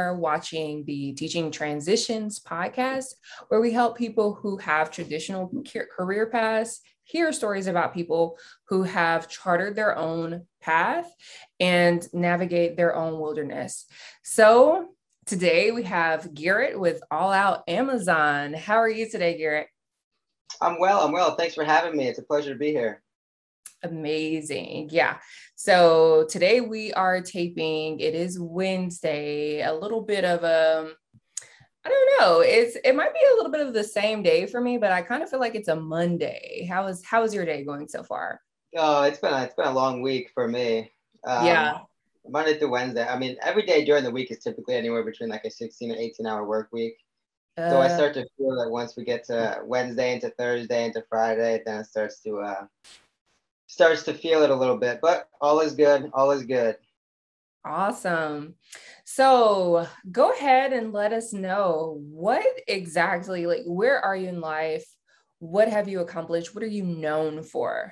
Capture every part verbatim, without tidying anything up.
are watching the Teaching Transitions podcast, where we help people who have traditional career paths hear stories about people who have chartered their own path and navigate their own wilderness. So today we have Garrett with All Out Amazon. How are you today, Garrett? I'm well. I'm well. Thanks for having me. It's a pleasure to be here. Amazing. Yeah. So today we are taping. It is Wednesday, a little bit of a, I don't know. It's, it might be a little bit of the same day for me, but I kind of feel like it's a Monday. How is, how is your day going so far? Oh, it's been a, it's been a long week for me. Um, Yeah. Monday through Wednesday. I mean, every day during the week is typically anywhere between like a sixteen or eighteen hour work week. So I Uh, start to feel that once we get to Wednesday into Thursday into Friday, then it starts to uh starts to feel it a little bit. But all is good. All is good. Awesome. So go ahead and let us know what exactly, like, where are you in life? What have you accomplished? What are you known for?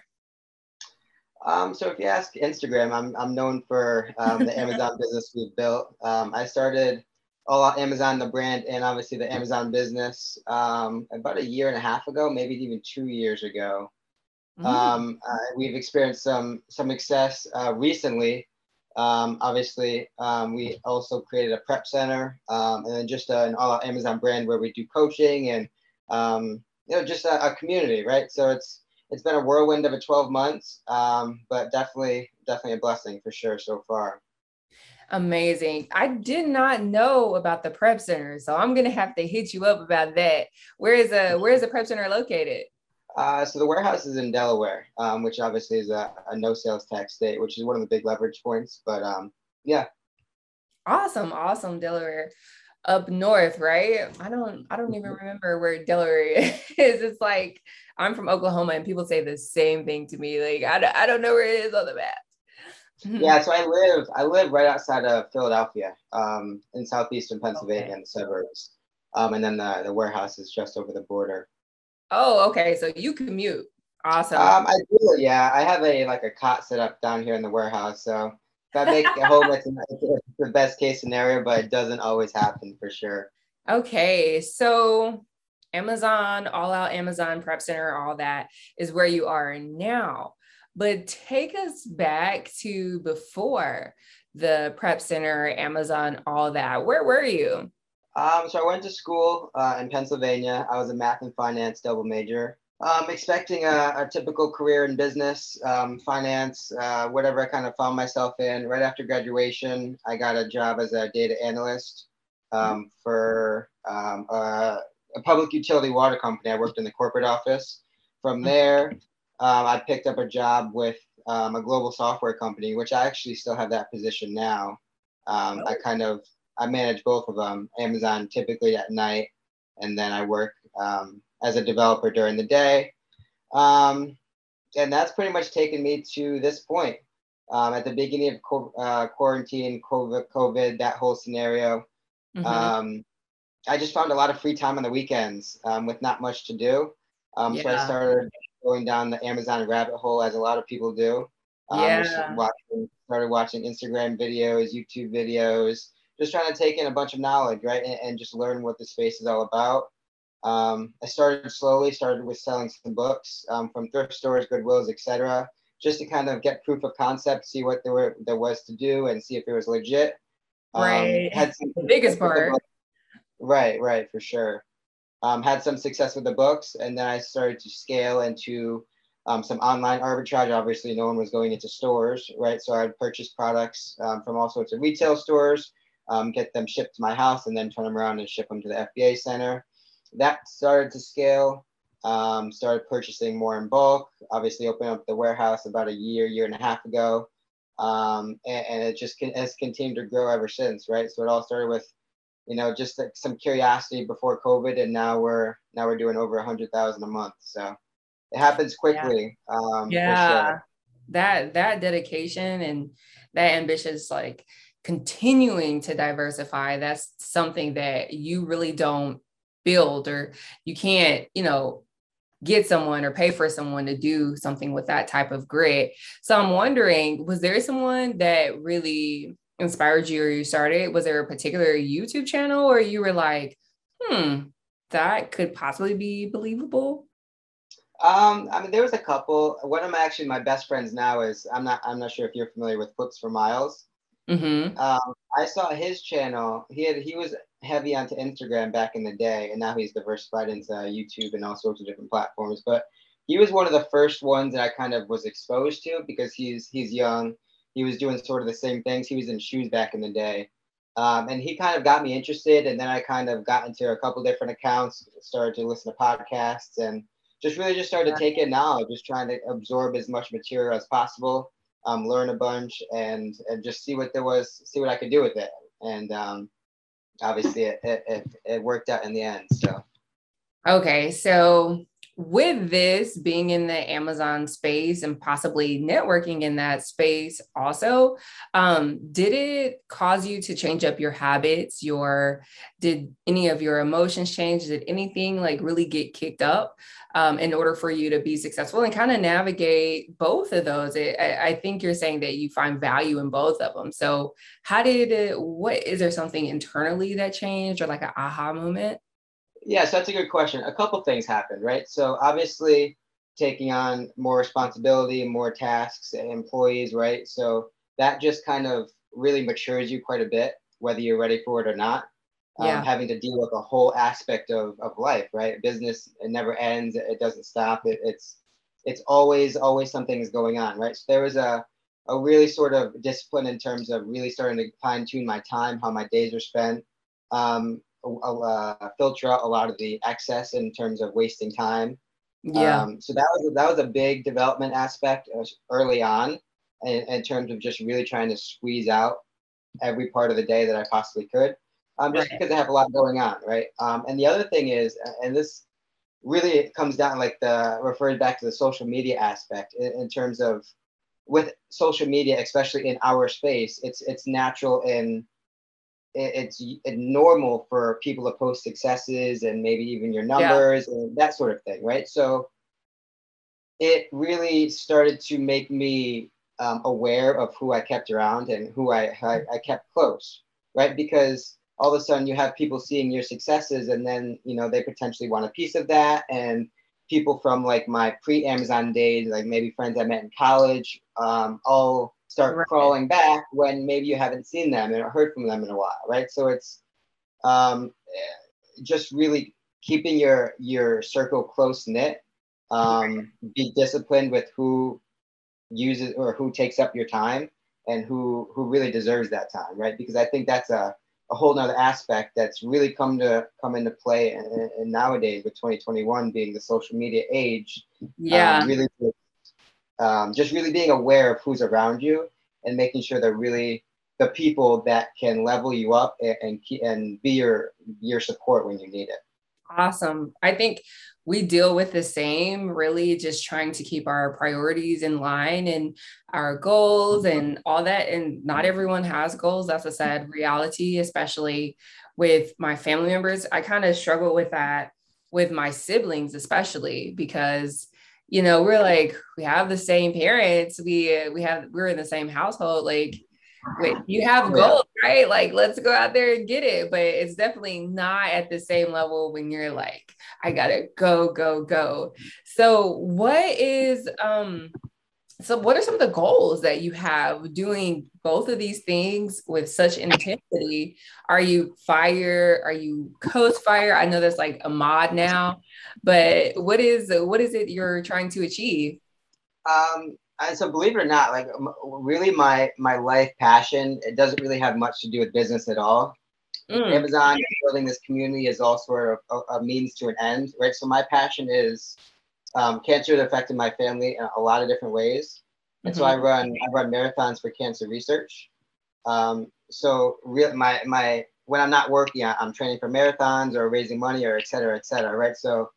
Um, so if you ask Instagram, I'm I'm known for um, the Amazon business we've built. Um, I started all out Amazon, the brand, and obviously the Amazon business um, about a year and a half ago, maybe even two years ago. Mm, Um, uh, we've experienced some some success uh, recently. Um, obviously, um, we also created a prep center um, and then just a, an all out Amazon brand where we do coaching and um, you know just a, a community, right? So it's it's been a whirlwind of a twelve months, um, but definitely definitely a blessing for sure so far. amazing. I did not know about the prep center, so I'm gonna have to hit you up about that. Where is a where is the prep center located? Uh, so the warehouse is in Delaware, um, which obviously is a, a no sales tax state, which is one of the big leverage points. But um, yeah. Awesome, awesome, Delaware. Up north, right? I don't I don't even remember where Delaware is. It's like I'm from Oklahoma and people say the same thing to me. Like I, don't- I don't know where it is on the map. Yeah, so I live I live right outside of Philadelphia, um, in southeastern Pennsylvania Okay. in the suburbs. Um, and then the, the warehouse is just over the border. Oh, okay. So you commute. Awesome. Um, I do, yeah. I have a like a cot set up down here in the warehouse. So if I make it home, it's, it's the best case scenario, but it doesn't always happen for sure. Okay. So Amazon, all out Amazon Prep Center, all that is where you are now. But take us back to before the Prep Center, Amazon, all that. Where were you? Um, so I went to school uh, in Pennsylvania. I was a math and finance double major. Um, expecting a, a typical career in business, um, finance, uh, whatever I kind of found myself in. Right after graduation, I got a job as a data analyst um, for um, a, a public utility water company. I worked in the corporate office. From there, um, I picked up a job with um, a global software company, which I actually still have that position now. Um, I kind of I manage both of them. Amazon typically at night, and then I work um, as a developer during the day. Um, and that's pretty much taken me to this point. Um, at the beginning of co- uh, quarantine, COVID, COVID, that whole scenario, Mm-hmm. um, I just found a lot of free time on the weekends um, with not much to do. Um, so I Yeah. started going down the Amazon rabbit hole, as a lot of people do. Um, just Yeah. watching, started watching Instagram videos, YouTube videos, just trying to take in a bunch of knowledge, right, and, and just learn what the space is all about. Um, I started slowly, started with selling some books um, from thrift stores, Goodwills, et cetera, just to kind of get proof of concept, see what there were there was to do, and see if it was legit. Um, Right. had some The success biggest with the part. book. Right, right, for sure. Um, had some success with the books, and then I started to scale into um, some online arbitrage. Obviously, no one was going into stores, right? So I'd purchase products um, from all sorts of retail stores, um, get them shipped to my house, and then turn them around and ship them to the F B A center. That started to scale. Um, started purchasing more in bulk. Obviously, opened up the warehouse about a year, year and a half ago, um, and, and it just con- has continued to grow ever since, right? So it all started with you know, just like some curiosity before COVID, and now we're now we're doing over a hundred thousand a month. So it happens Yeah. quickly, um, for Yeah. sure. That that dedication and that ambitious, like, continuing to diversify, that's something that you really don't build, or you can't, you know, get someone or pay for someone to do something with that type of grit. So I'm wondering, was there someone that really inspired you or you started? Was there a particular YouTube channel or you were like, hmm, that could possibly be believable? Um, I mean, there was a couple. One of my actually my best friends now is I'm not I'm not sure if you're familiar with Flips for Miles. Mm-hmm. Um, I saw his channel. He had he was heavy onto Instagram back in the day, and now he's diversified into YouTube and all sorts of different platforms. But he was one of the first ones that I kind of was exposed to because he's he's young. He was doing sort of the same things. He was in shoes back in the day, um, and he kind of got me interested. And then I kind of got into a couple different accounts, started to listen to podcasts, and just really just started to take in knowledge, just trying to absorb as much material as possible, um, learn a bunch, and and just see what there was, see what I could do with it. And um, obviously, it, it it it worked out in the end. So Okay, so with this being in the Amazon space and possibly networking in that space also, um, did it cause you to change up your habits? Your did any of your emotions change? Did anything like really get kicked up um, in order for you to be successful and kind of navigate both of those? It, I, I think you're saying that you find value in both of them. So how did it? What is there something internally that changed or like an aha moment? yeah, so that's a good question. A couple things happened, right? So obviously, taking on more responsibility, more tasks, and employees, right? So that just kind of really matures you quite a bit, whether you're ready for it or not. Um, Yeah. having to deal with a whole aspect of, of life, right? Business, it never ends, it doesn't stop. It, it's it's always always something is going on, right? So there was a a really sort of discipline in terms of really starting to fine tune my time, how my days are spent, um, uh, filter out a lot of the excess in terms of wasting time. Yeah. Um, so that was that was a big development aspect uh, early on, in, in terms of just really trying to squeeze out every part of the day that I possibly could, um, just Right. because I have a lot going on, right? Um, and the other thing is, and this really comes down like the refers back to the social media aspect in, in terms of with social media, especially in our space, it's it's natural and it's normal for people to post successes and maybe even your Yeah. numbers and that sort of thing, right? So it really started to make me um, aware of who I kept around and who I, I I kept close, right? Because all of a sudden you have people seeing your successes, and then you know they potentially want a piece of that. And people from like my pre-Amazon days, like maybe friends I met in college, um, all start Right. crawling back when maybe you haven't seen them and heard from them in a while, right? So it's um, just really keeping your your circle close knit. Um, be disciplined with who uses or who takes up your time and who who really deserves that time, right? Because I think that's a a whole nother aspect that's really come to come into play and, and nowadays with twenty twenty-one being the social media age. Um, Yeah. really um, just really being aware of who's around you and making sure they're really the people that can level you up and and, and be your your support when you need it. Awesome. I think we deal with the same, really just trying to keep our priorities in line and our goals and all that. And not everyone has goals. That's a sad reality, especially with my family members. I kind of struggle with that with my siblings, especially because, you know, we're like, we have the same parents. We, we have, we're in the same household. Like, wait, you have Oh, yeah. goals, right? Like, let's go out there and get it. But it's definitely not at the same level when you're like, I gotta go, go, go. So, what is um so what are some of the goals that you have doing both of these things with such intensity? Are you fire? Are you coast fire? I know that's like a mod now, but what is what is it you're trying to achieve? Um, and so believe it or not, like m- really my my life passion, it doesn't really have much to do with business at all. Mm, Amazon building this community is all sort of a, a means to an end, right? So my passion is um, cancer has affected my family in a lot of different ways, and so I mhm. run I run marathons for cancer research. Um, so real my my when I'm not working, I- I'm training for marathons or raising money or et cetera, et cetera, right? So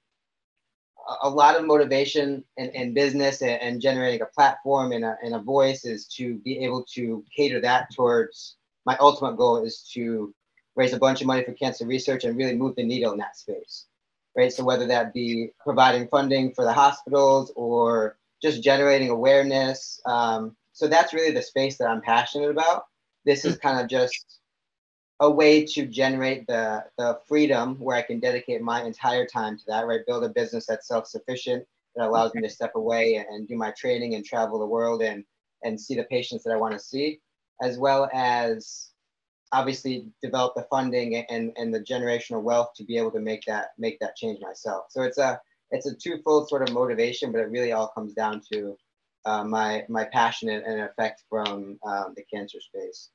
a lot of motivation in, in business and, and generating a platform and a, and a voice is to be able to cater that towards my ultimate goal is to raise a bunch of money for cancer research and really move the needle in that space, right? So whether that be providing funding for the hospitals or just generating awareness. Um, so that's really the space that I'm passionate about. this is kind of just a way to generate the the freedom where I can dedicate my entire time to that, right? Build a business that's self-sufficient, that allows me to step away and, and do my training and travel the world and and see the patients that I want to see, as well as obviously develop the funding and and the generational wealth to be able to make that make that change myself. So it's a it's a twofold sort of motivation, but it really all comes down to uh, my my passion and, and effect from um, the cancer space.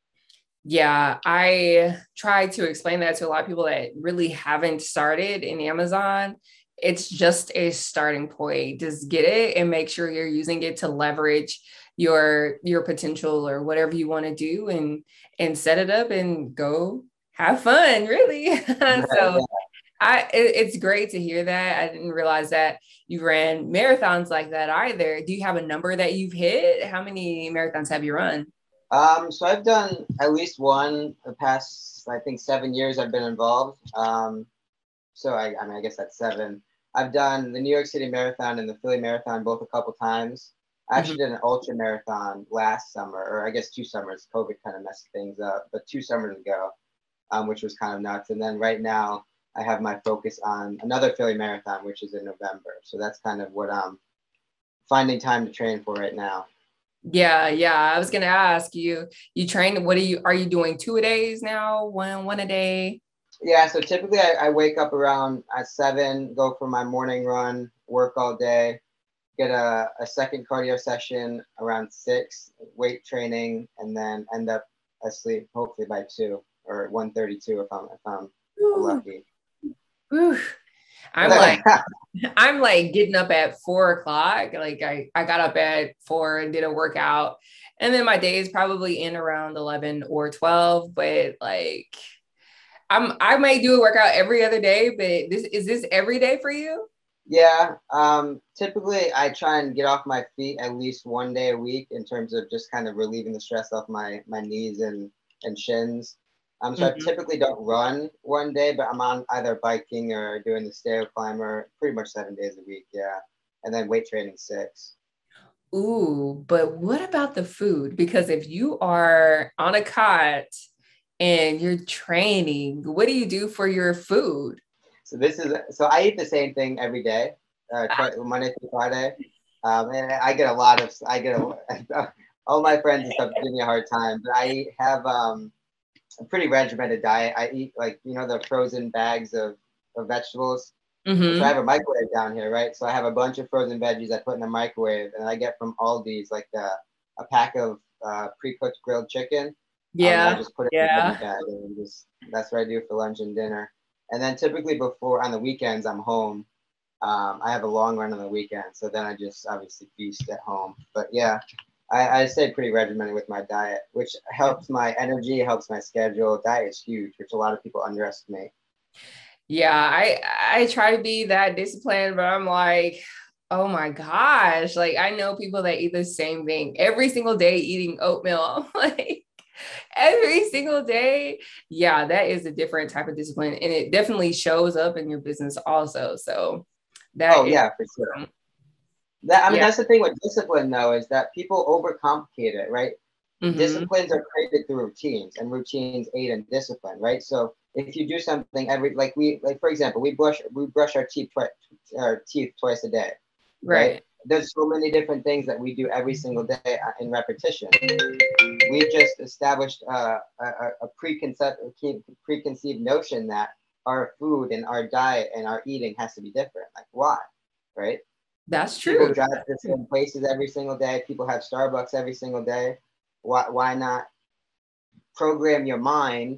Yeah, I try to explain that to a lot of people that really haven't started in Amazon. It's just a starting point. Just get it and make sure you're using it to leverage your your potential or whatever you want to do, and and set it up and go have fun, really. So I it, it's great to hear that. I didn't realize that you ran marathons like that either. Do you have a number that you've hit? How many marathons have you run? Um, so I've done at least one the past, I think, seven years I've been involved. Um, so I, I mean, I guess that's seven. I've done the New York City Marathon and the Philly Marathon both a couple times. I actually did an ultra marathon last summer, or I guess two summers. COVID kind of messed things up, but two summers ago, um, which was kind of nuts. And then right now, I have my focus on another Philly Marathon, which is in November. So that's kind of what I'm finding time to train for right now. Yeah, yeah. I was gonna ask you, you train, what are you are you doing two a days now? One, one a day? Yeah, so typically I, I wake up around at seven, go for my morning run, work all day, get a, a second cardio session around six, weight training, and then end up asleep hopefully by two or one thirty-two if I'm if I'm lucky. Ooh. I'm like, I'm like getting up at four o'clock. Like I, I got up at four and did a workout. And then my day is probably in around eleven or twelve. But like I'm I might do a workout every other day, but this is this every day for you? Yeah. Um, typically I try and get off my feet at least one day a week in terms of just kind of relieving the stress off my my knees and, and shins. Um, so mm-hmm. I typically don't run one day, but I'm on either biking or doing the stair climber pretty much seven days a week. Yeah. And then weight training six. Ooh, but what about the food? Because if you are on a cot and you're training, what do you do for your food? So this is, so I eat the same thing every day, uh, ah. Monday through Friday. Um, and I get a lot of, I get a, all my friends and stuff give me a hard time, but I have, um, a pretty regimented diet. I eat like, you know, the frozen bags of, of vegetables. Mm-hmm. So I have a microwave down here, right? So I have a bunch of frozen veggies I put in the microwave, and I get from Aldi's like a, a pack of uh, pre-cooked grilled chicken. Yeah. Um, I just put it yeah. in the bag, and just that's what I do for lunch and dinner. And then typically before on the weekends, I'm home. Um, I have a long run on the weekend, so then I just obviously feast at home. But yeah. I, I stay pretty regimented with my diet, which helps my energy, helps my schedule. Diet is huge, which a lot of people underestimate. Yeah, I I try to be that disciplined, but I'm like, oh my gosh, like I know people that eat the same thing every single day, eating oatmeal. I'm like every single day. Yeah, that is a different type of discipline, and it definitely shows up in your business also. So that oh is, yeah, for sure. That, I mean, yeah. that's the thing with discipline, though, is that people overcomplicate it, right? Mm-hmm. Disciplines are created through routines, and routines aid in discipline, right? So if you do something every, like we, like for example, we brush we brush our teeth twice, our teeth twice a day, right? right? There's so many different things that we do every single day in repetition. We just established uh, a, a preconceived preconceived notion that our food and our diet and our eating has to be different. Like why, right? That's true. People drive to the same places every single day. People have Starbucks every single day. Why, why not program your mind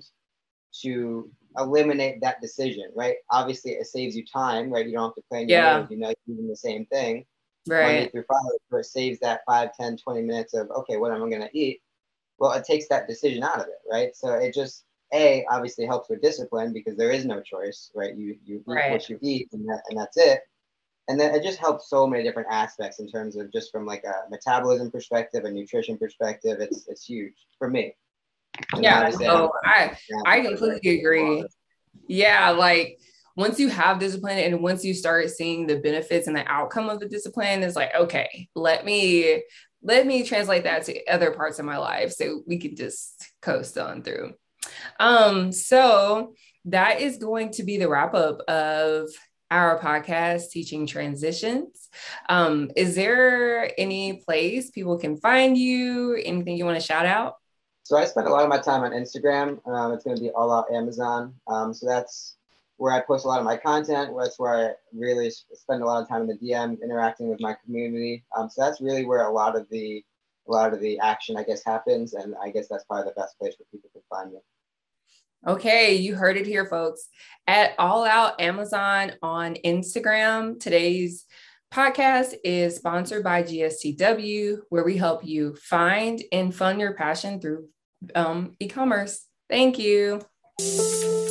to eliminate that decision, right? Obviously, it saves you time, right? You don't have to plan your yeah. meals. You know, you're doing the same thing. Right. Monday through Friday, so it saves that five, ten, twenty minutes of, okay, what am I going to eat? Well, it takes that decision out of it, right? So it just, A, obviously helps with discipline because there is no choice, right? You, you eat right. what you eat and, that, and that's it. And then it just helps so many different aspects in terms of just from like a metabolism perspective, a nutrition perspective. It's it's huge for me. And yeah, so I I completely agree. Yeah, like once you have discipline and once you start seeing the benefits and the outcome of the discipline, it's like, okay, let me let me translate that to other parts of my life so we can just coast on through. Um, so that is going to be the wrap up of our podcast, Teaching Transitions. Um, is there any place people can find you? Anything you want to shout out? So I spend a lot of my time on Instagram. Um, it's going to be all out Amazon. Um, so that's where I post a lot of my content. That's where I really spend a lot of time in the D M interacting with my community. Um, so that's really where a lot of the a lot of the action, I guess, happens. And I guess that's probably the best place where people can find me. Okay, you heard it here, folks. At All Out Amazon on Instagram. Today's podcast is sponsored by G S T W, where we help you find and fund your passion through um, e-commerce. Thank you.